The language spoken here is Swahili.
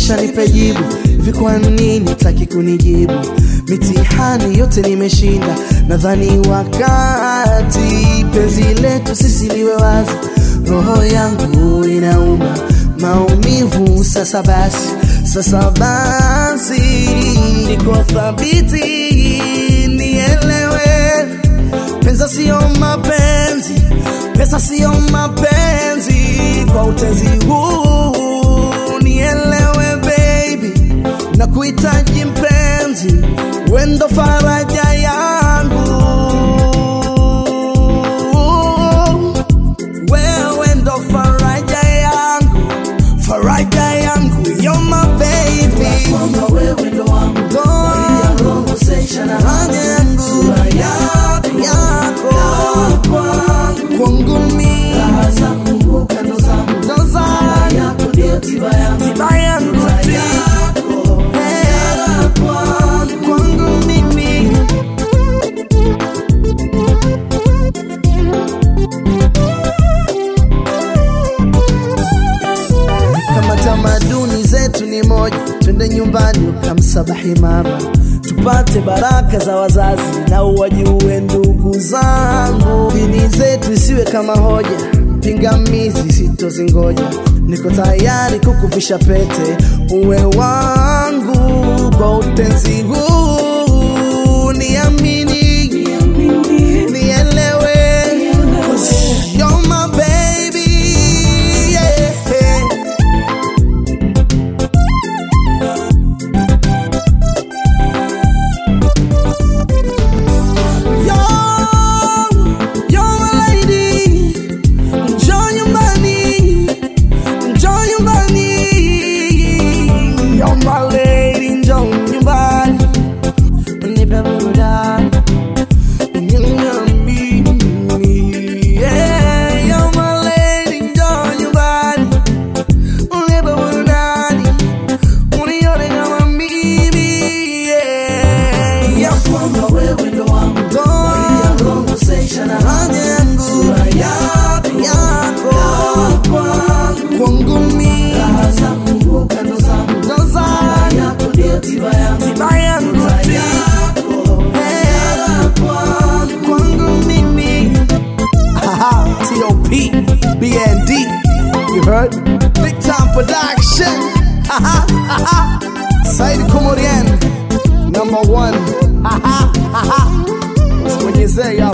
kisha nipe jibu. Hivi kwa nini taki kunijibu? Mitihani yote nimeshinda, nadhani wakati penzi letu sisi liwe wazi. Roho yangu inauma maumivu, sasa basi niko thabiti, nielewe. Pesa sio mapenzi, pesa sio mapenzi, kwa utezi huu nielewe baby, na kuhitaji mpenzi, wendo faraja yangu, wewe ndo faraja yangu, faraja yangu, you're my baby. Kwamba wewe ndo wangu, Maria conversation na faraja yangu, sura yako kwangu mimi, raha zangu kando zangu, yako ndio tiba yangu, kwangu mimi. Kama tamaduni zetu ni moja, twende nyumbani ukamsabahi mama, tupate baraka za wazazi na uwajue ndugu zangu. Dini zetu isiwe kama hoja, pingamizi sitozingoja. Niko tayari kukuvisha pete, uwe wangu kwa utenzi huu, niamini, nielewe. You're my baby, yeah. You're my lady, enjoy your money, enjoy your money. You're my lady, enjoy your money. Nipe burudani, yeah. You're my lady, enjoy your money. Nipe burudani, unione kama mimi, yeah. kwamba wewe ndo wangu, Maria conversation na sura yako kwangu mimi, raha zangu kando zangu, yako ndio tiba yangu, kwangu mimi. T.O.P. BND, you heard? Big time production. Said Komorian, #1. Mwenyezea